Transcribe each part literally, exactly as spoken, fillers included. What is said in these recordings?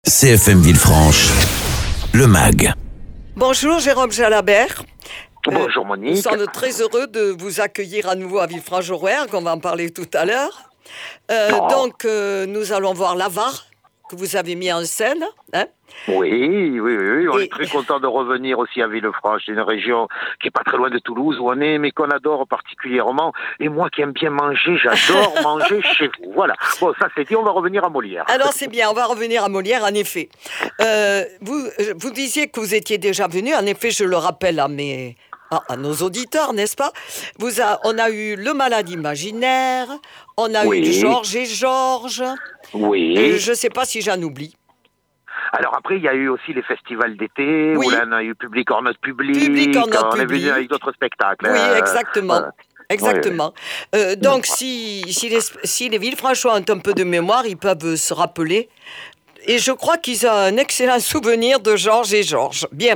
C F M Villefranche, le M A G. Bonjour Jérôme Jalabert. Bonjour Monique. Nous sommes très heureux de vous accueillir à nouveau à Villefranche-Rouergue, on va en parler tout à l'heure. Euh, Oh. donc euh, nous allons voir l'Avare que vous avez mis en scène. Hein. Oui, oui, oui, oui. On Et- est très content de revenir aussi à Villefranche. C'est une région qui est pas très loin de Toulouse où on est, mais qu'on adore particulièrement. Et moi qui aime bien manger, j'adore manger chez vous. Voilà. Bon, ça c'est dit, on va revenir à Molière. Alors c'est bien, on va revenir à Molière en effet. Euh, vous, vous disiez que vous étiez déjà venu, en effet je le rappelle à mes... à- à nos auditeurs, n'est-ce pas? Vous a, On a eu Le Malade imaginaire, on a Oui. eu Georges et Georges. Oui. Euh, je ne sais pas si j'en oublie. Alors après, il y a eu aussi les festivals d'été, Oui. où là on a eu Public or Not Public. Public or Not on est Public. venu avec d'autres spectacles. Oui, euh, exactement. voilà. Exactement. Euh, donc, si, si, les, si les Villefranchois ont un peu de mémoire, ils peuvent se rappeler. Et je crois qu'ils ont un excellent souvenir de Georges et Georges. Bien.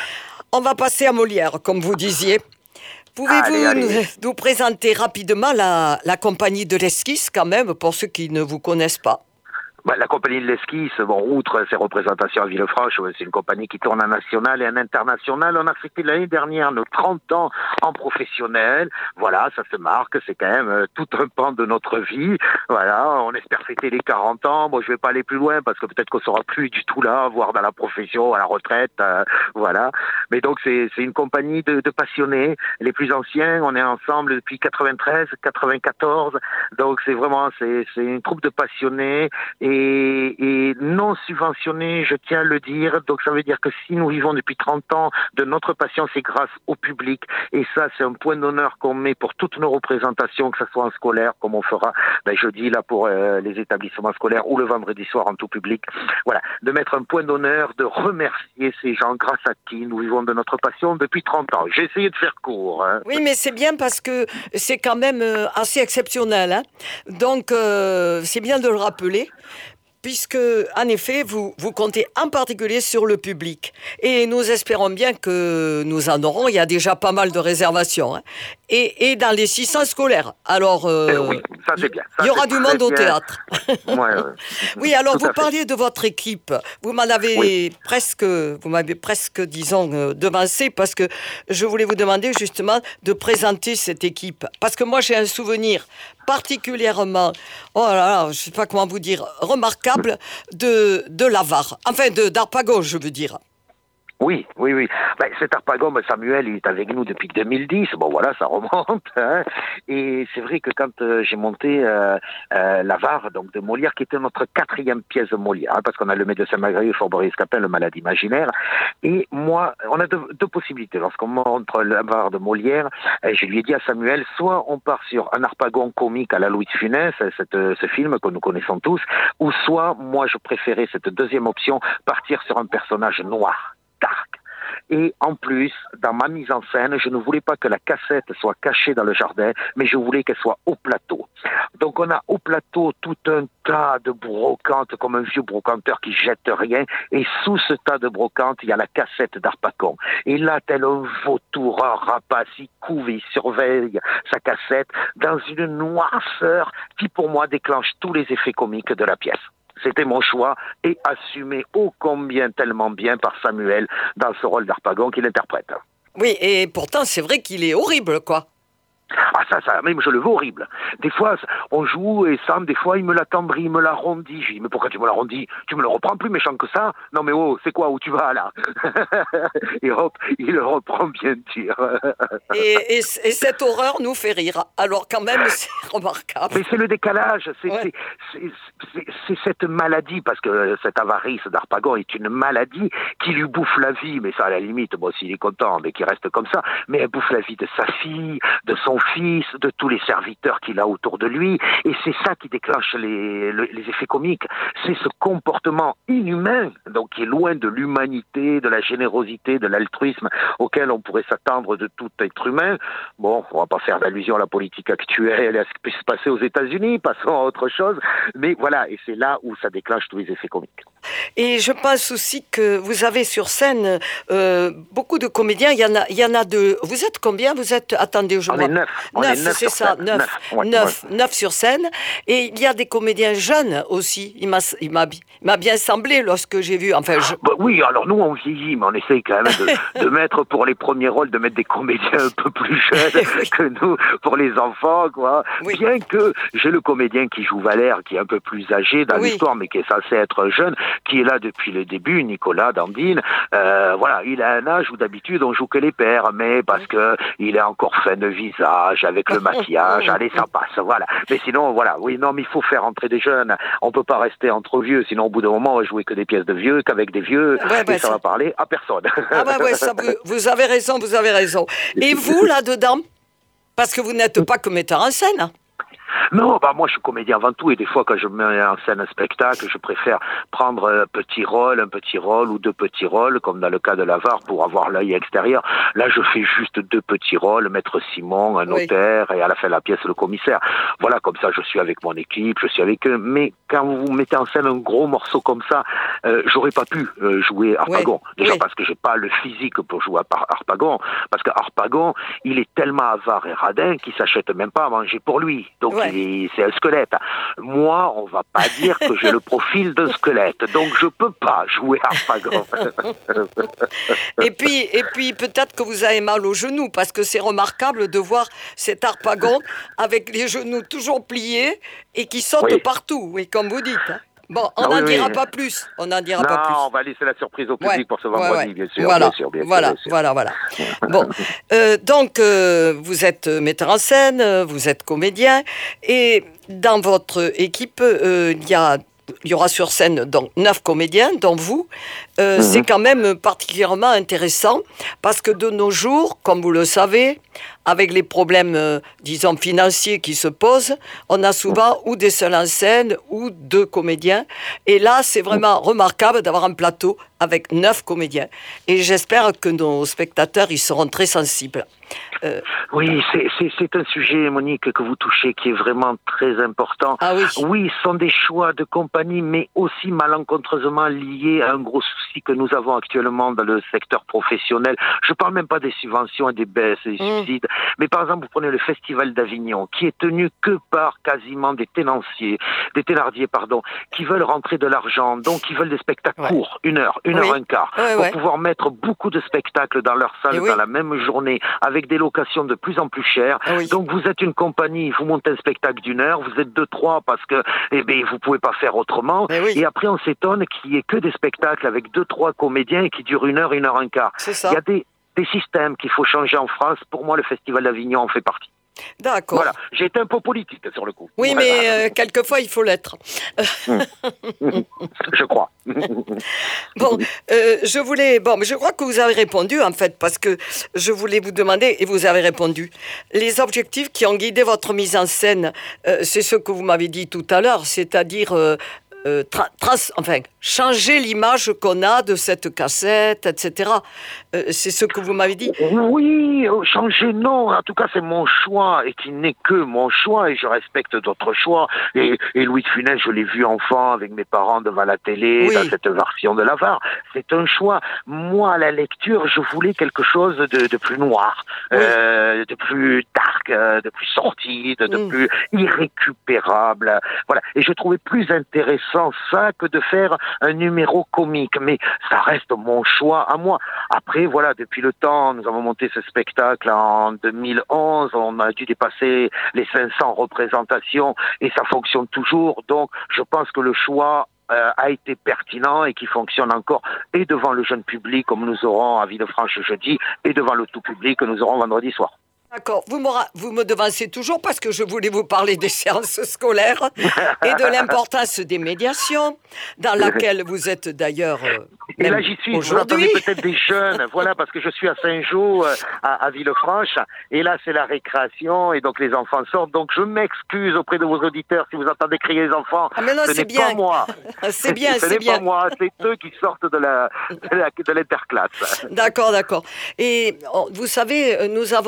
On va passer à Molière, comme vous disiez. Pouvez-vous Allez, allez. nous, nous présenter rapidement la, la compagnie de l'Esquisse, quand même, pour ceux qui ne vous connaissent pas? Bah, la compagnie de l'Esquisse, bon, outre ses représentations à Villefranche, ouais, c'est une compagnie qui tourne en national et en international. On a fêté l'année dernière nos trente ans en professionnel. Voilà, ça se marque, c'est quand même euh, tout un pan de notre vie. Voilà, on espère fêter les quarante ans. Bon, je vais pas aller plus loin parce que peut-être qu'on sera plus du tout là, voire dans la profession, à la retraite. euh, voilà. Mais donc, c'est, c'est une compagnie de, de passionnés. Les plus anciens, on est ensemble depuis quatre-vingt-treize, quatre-vingt-quatorze. Donc, c'est vraiment, c'est, c'est une troupe de passionnés et, et non subventionnés, je tiens à le dire. Donc, ça veut dire que si nous vivons depuis trente ans de notre passion, c'est grâce au public. Et ça, c'est un point d'honneur qu'on met pour toutes nos représentations, que ce soit en scolaire, comme on fera ben, jeudi là pour euh, les établissements scolaires ou le vendredi soir en tout public. Voilà, de mettre un point d'honneur, de remercier ces gens grâce à qui nous vivons de notre passion depuis trente ans. J'ai essayé de faire court. Hein. Oui, mais c'est bien parce que c'est quand même euh, assez exceptionnel. Hein. Donc, euh, c'est bien de le rappeler. Puisque, en effet, vous, vous comptez en particulier sur le public. Et nous espérons bien que nous en aurons. Il y a déjà pas mal de réservations. Hein. Et, et dans les six cents scolaires. Alors, euh, Euh, oui, ça c'est bien. Ça, il y aura c'est du très monde au bien. théâtre. Ouais, ouais. Oui, alors Tout vous à fait. parliez de votre équipe. Vous m'en avez Oui. presque, vous m'avez presque, disons, euh, devancé parce que je voulais vous demander justement de présenter cette équipe. Parce que moi, j'ai un souvenir particulièrement, oh là là, je ne sais pas comment vous dire, remarquable de, de l'Avare. Enfin, de d'Arpagon, je veux dire. Oui, oui, oui. Ben, cet Harpagon, ben, Samuel, il est avec nous depuis deux mille dix. Bon, voilà, ça remonte. Hein. Et c'est vrai que quand euh, j'ai monté euh, euh, l'Avare, donc de Molière, qui était notre quatrième pièce de Molière, hein, parce qu'on a le Médecin Malgré, Fort Boris Capin, le Malade imaginaire. Et moi, on a deux, deux possibilités. Lorsqu'on montre l'Avare de Molière, euh, je lui ai dit à Samuel, soit on part sur un Harpagon comique à la Louis de Funès, cette, ce film que nous connaissons tous, ou soit, moi, je préférais cette deuxième option, partir sur un personnage noir. Dark. Et en plus, dans ma mise en scène, je ne voulais pas que la cassette soit cachée dans le jardin, mais je voulais qu'elle soit au plateau. Donc on a au plateau tout un tas de brocantes, comme un vieux brocanteur qui jette rien, et sous ce tas de brocantes, il y a la cassette d'Harpagon. Et là, tel un vautour, un rapace, il couve, il surveille sa cassette dans une noirceur qui, pour moi, déclenche tous les effets comiques de la pièce. C'était mon choix et assumé ô combien tellement bien par Samuel dans ce rôle d'Harpagon qu'il interprète. Oui, et pourtant, c'est vrai qu'il est horrible, quoi. Ah ça, ça, même je le veux horrible. Des fois, on joue et Sam, des fois, il me l'attendrit, il me l'arrondit. Je dis, mais pourquoi tu me l'arrondis? Tu me le reprends plus méchant que ça? Non mais oh, c'est quoi, où tu vas là? Et hop, il le reprend bien dur. Et, et, et cette horreur nous fait rire. Alors quand même, c'est remarquable. Mais c'est le décalage, c'est, Ouais. c'est, c'est, c'est, c'est cette maladie, parce que cette avarice d'Harpagon est une maladie qui lui bouffe la vie, mais ça à la limite, bon s'il est content, mais qu'il reste comme ça, mais elle bouffe la vie de sa fille, de son fils, de tous les serviteurs qu'il a autour de lui, et c'est ça qui déclenche les, les, les effets comiques, c'est ce comportement inhumain, donc qui est loin de l'humanité, de la générosité, de l'altruisme auquel on pourrait s'attendre de tout être humain. Bon, on va pas faire d'allusion à la politique actuelle et à ce qui peut se passer aux États-Unis, passons à autre chose, mais voilà, et c'est là où ça déclenche tous les effets comiques. Et je pense aussi que vous avez sur scène euh, beaucoup de comédiens. Il y en a, il y en a deux. Vous êtes combien? Vous êtes, attendez, je On vois. est neuf. On Neuf, est neuf c'est sur ça, scène. neuf, Neuf, ouais, neuf, ouais. neuf sur scène. Et il y a des comédiens jeunes aussi. Il m'a, il m'a, il m'a bien semblé lorsque j'ai vu. Enfin, je... Bah oui, alors nous on vieillit, mais on essaye quand même de, de mettre pour les premiers rôles, de mettre des comédiens un peu plus jeunes Oui. que nous, pour les enfants, quoi. Oui. Bien que j'ai le comédien qui joue Valère, qui est un peu plus âgé dans Oui. l'histoire, mais qui est censé être jeune, qui est là depuis le début, Nicolas Dandine. Euh, voilà, il a un âge où d'habitude on joue que les pères, mais parce que il est encore fin de visage, avec le maquillage, allez, ça passe, voilà. Mais sinon, voilà, oui, non, mais il faut faire entrer des jeunes. On peut pas rester entre vieux, sinon au bout d'un moment on va jouer que des pièces de vieux, qu'avec des vieux, Ouais, et ouais, ça ça- va parler à personne. Ah bah ouais, ça, vous, vous avez raison, vous avez raison. Et vous, là-dedans? Parce que vous n'êtes pas que metteur en scène. Hein. Non, bah moi je suis comédien avant tout, et des fois quand je mets en scène un spectacle, je préfère prendre un petit rôle, un petit rôle ou deux petits rôles, comme dans le cas de l'Avare, pour avoir l'œil extérieur. Là je fais juste deux petits rôles, Maître Simon, un Oui. notaire, et à la fin de la pièce le commissaire. Voilà, comme ça je suis avec mon équipe, je suis avec eux. Mais quand vous mettez en scène un gros morceau comme ça, euh, j'aurais pas pu euh, jouer Harpagon. Oui. Déjà Oui. parce que j'ai pas le physique pour jouer à Par- Harpagon, parce que Harpagon, il est tellement avare et radin qu'il s'achète même pas à manger pour lui. Donc Ouais. il est- c'est un squelette. Moi, on va pas dire que j'ai le profil d'un squelette, donc je peux pas jouer Harpagon. Et puis, et puis peut-être que vous avez mal aux genoux, parce que c'est remarquable de voir cet Harpagon avec les genoux toujours pliés et qui saute Oui. partout, oui, comme vous dites. hein. Bon, on Ah n'en oui, dira oui. pas plus. On n'en dira Non, pas plus. on va laisser la surprise au public Ouais, pour ce ouais, vendredi, ouais. bien sûr, Voilà, bien sûr, bien sûr, voilà, bien sûr. voilà, voilà. Bon, euh, donc euh, vous êtes metteur en scène, euh, vous êtes comédien, et dans votre équipe, euh, il y a, il y aura sur scène donc neuf comédiens, dont vous. Euh, Mhm. C'est quand même particulièrement intéressant parce que de nos jours, comme vous le savez, avec les problèmes, euh, disons, financiers qui se posent, on a souvent ou des seuls en scène ou deux comédiens. Et là, c'est vraiment remarquable d'avoir un plateau avec neuf comédiens. Et j'espère que nos spectateurs y seront très sensibles. Euh, Oui, c'est- c'est c'est un sujet, Monique, que vous touchez, qui est vraiment très important. ah oui. Oui, ce sont des choix de compagnie, mais aussi malencontreusement liés à un gros souci que nous avons actuellement dans le secteur professionnel. Je parle même pas des subventions et des baisses et des Mm. subsides, mais par exemple, vous prenez le Festival d'Avignon, qui est tenu que par quasiment des ténanciers, des thénardiers, pardon, qui veulent rentrer de l'argent, donc qui veulent des spectacles Ouais. courts, une heure, une Oui. heure, un quart, Ouais, pour ouais. pouvoir mettre beaucoup de spectacles dans leur salle Et oui. dans la même journée, avec des locations de plus en plus chères. Ah oui. Donc vous êtes une compagnie, vous montez un spectacle d'une heure, vous êtes deux, trois parce que eh ben, vous pouvez pas faire autrement. Mais oui. Et après on s'étonne qu'il y ait que des spectacles avec deux, trois comédiens et qui durent une heure, une heure, un quart. C'est Il ça. y a des, des systèmes qu'il faut changer en France. Pour moi, le Festival d'Avignon en fait partie. D'accord. Voilà, j'ai été un peu politique sur le coup. Oui, Voilà. mais euh, quelquefois, il faut l'être. Je crois. Bon, euh, je voulais. Bon, mais je crois que vous avez répondu en fait, parce que je voulais vous demander et vous avez répondu. Les objectifs qui ont guidé votre mise en scène, euh, c'est ce que vous m'avez dit tout à l'heure, c'est-à-dire euh, euh, tra- trans- enfin, changer l'image qu'on a de cette cassette, et cetera. Euh, c'est ce que vous m'avez dit. Oui, euh, changer, non. En tout cas, c'est mon choix et qui n'est que mon choix et je respecte d'autres choix. Et, et Louis de Funès, je l'ai vu enfant avec mes parents devant la télé, Oui. dans cette version de l'Avare. C'est un choix. Moi, à la lecture, je voulais quelque chose de, de plus noir, Oui. euh, de plus dark, euh, de plus sortide, de Mm. plus irrécupérable. Voilà. Et je trouvais plus intéressant ça que de faire un numéro comique. Mais ça reste mon choix à moi. Après, voilà, depuis le temps, nous avons monté ce spectacle en deux mille onze, on a dû dépasser les cinq cents représentations et ça fonctionne toujours. Donc, je pense que le choix euh, a été pertinent et qui fonctionne encore et devant le jeune public comme nous aurons à Villefranche jeudi et devant le tout public que nous aurons vendredi soir. D'accord, vous me, ra- vous me devancez toujours parce que je voulais vous parler des séances scolaires et de l'importance des médiations, dans laquelle vous êtes d'ailleurs euh, Et même là, j'y suis. Vous aujourd'hui. entendez peut-être des jeunes, voilà, parce que je suis à Saint-Jean, euh, à, à Villefranche, et là, c'est la récréation, et donc les enfants sortent. Donc, je m'excuse auprès de vos auditeurs si vous entendez crier les enfants. Ah mais non, Ce c'est n'est bien. pas moi. C'est bien, Ce c'est n'est bien. pas moi, c'est eux qui sortent de la de la- de l'interclasse. D'accord, d'accord. Et oh, vous savez, euh, nous avons ouvert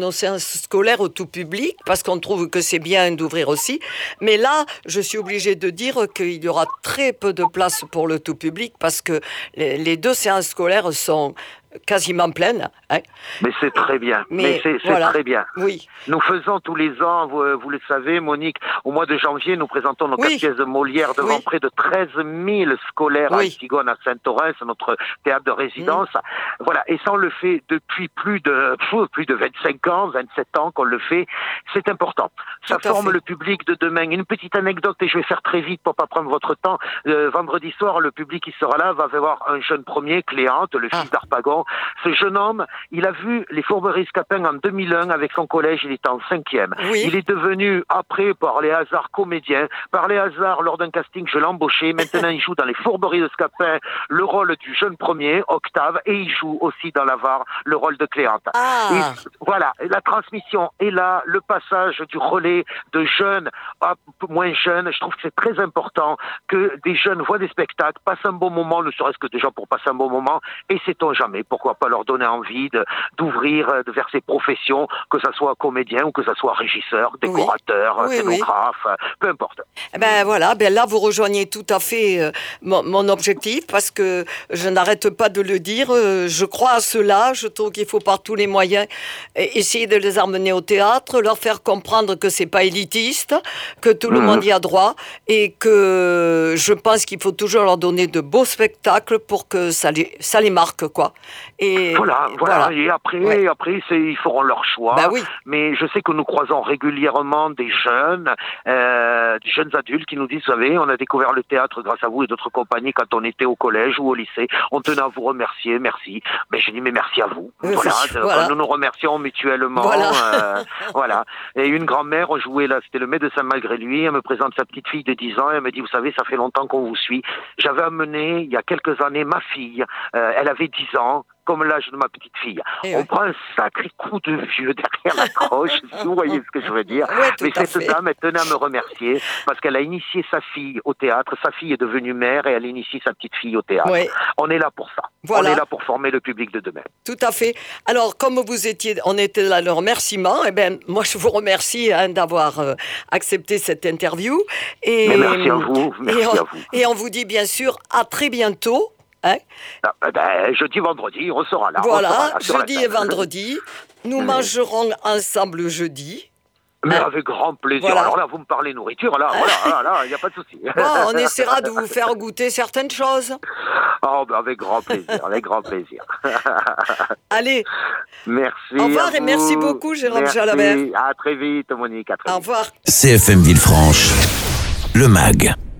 nos séances scolaires au tout public, parce qu'on trouve que c'est bien d'ouvrir aussi. Mais là, je suis obligée de dire qu'il y aura très peu de place pour le tout public, parce que les, les deux séances scolaires sont quasiment pleines. Hein. Mais c'est très bien. Mais, Mais c'est, c'est voilà. très bien. Oui. Nous faisons tous les ans, vous, vous le savez, Monique, au mois de janvier, nous présentons nos oui. quatre pièces de Molière devant oui. près de treize mille scolaires oui. à Antigone, à Saint-Orens, notre théâtre de résidence. Mmh. Voilà. Et ça, on le fait depuis plus de, pff, plus de vingt-cinq ans, vingt-sept ans qu'on le fait. C'est important. Ça Tout forme le public de demain. Une petite anecdote, et je vais faire très vite pour pas prendre votre temps. Euh, vendredi soir, le public qui sera là va voir un jeune premier, Cléante, le fils ah. d'Harpagon. Ce jeune homme, il a vu les Fourberies Scapin en deux mille un avec son collège, il était en cinquième. Oui. Il est devenu, après, par les hasards, comédien. Par les hasards, lors d'un casting, je l'ai embauché. Maintenant, il joue dans les Fourberies de Scapin le rôle du jeune premier, Octave, et il joue aussi dans la V A R le rôle de Cléante. Ah. Et voilà, la transmission est là, le passage du relais de jeunes à moins jeunes. Je trouve que c'est très important que des jeunes voient des spectacles, passent un bon moment, ne serait-ce que déjà pour passer un bon moment, et sait-on jamais, pourquoi pas leur donner envie de, d'ouvrir de vers ces professions, que ça soit comédien ou que ça soit régisseur, décorateur, oui. Oui, scénographe, oui. peu importe. Ben voilà, ben là vous rejoignez tout à fait euh, mon, mon objectif, parce que je n'arrête pas de le dire, euh, je crois à cela, je trouve qu'il faut par tous les moyens euh, essayer de les amener au théâtre, leur faire comprendre que c'est pas élitiste, que tout mmh. le monde y a droit, et que je pense qu'il faut toujours leur donner de beaux spectacles pour que ça les, ça les marque, quoi. Et voilà, voilà, voilà. Et après, ouais. après c'est, ils feront leur choix. Ben oui. Mais je sais que nous croisons régulièrement des jeunes, euh, des jeunes adultes qui nous disent, vous savez, on a découvert le théâtre grâce à vous et d'autres compagnies quand on était au collège ou au lycée. On tenait à vous remercier, merci. Mais je dis, mais merci à vous. Oui, voilà, voilà. Nous nous remercions mutuellement. Voilà. Euh, voilà. Et une grand-mère, on jouait là, c'était le médecin malgré lui, elle me présente sa petite fille de dix ans, et elle me dit, vous savez, ça fait longtemps qu'on vous suit. J'avais amené, il y a quelques années, ma fille, euh, elle avait dix ans, comme l'âge de ma petite fille. Et on ouais. prend un sacré coup de vieux derrière la croche, si vous voyez ce que je veux dire. Ouais, mais cette dame, elle tenait à me remercier parce qu'elle a initié sa fille au théâtre. Sa fille est devenue mère et elle initie sa petite fille au théâtre. Ouais. On est là pour ça. Voilà. On est là pour former le public de demain. Tout à fait. Alors, comme vous étiez, on était là le remerciement, eh ben, moi je vous remercie hein, d'avoir euh, accepté cette interview. Et, mais merci à vous. Merci et on, à vous. Et on vous dit bien sûr à très bientôt. Hein ah, ben, jeudi, vendredi, on sera là. Voilà, sera là, jeudi et vendredi. Nous mmh. mangerons ensemble jeudi. Mais hein avec grand plaisir. Voilà. Alors là, vous me parlez nourriture, là, voilà, là, il n'y a pas de souci. Bon, on essaiera de vous faire goûter certaines choses. Oh, ben avec grand plaisir, avec grand plaisir. Allez. Merci. Au revoir et merci beaucoup, Jérôme Jalabert. À très vite, Monique. À très Au vite. revoir. C F M Villefranche, le M A G.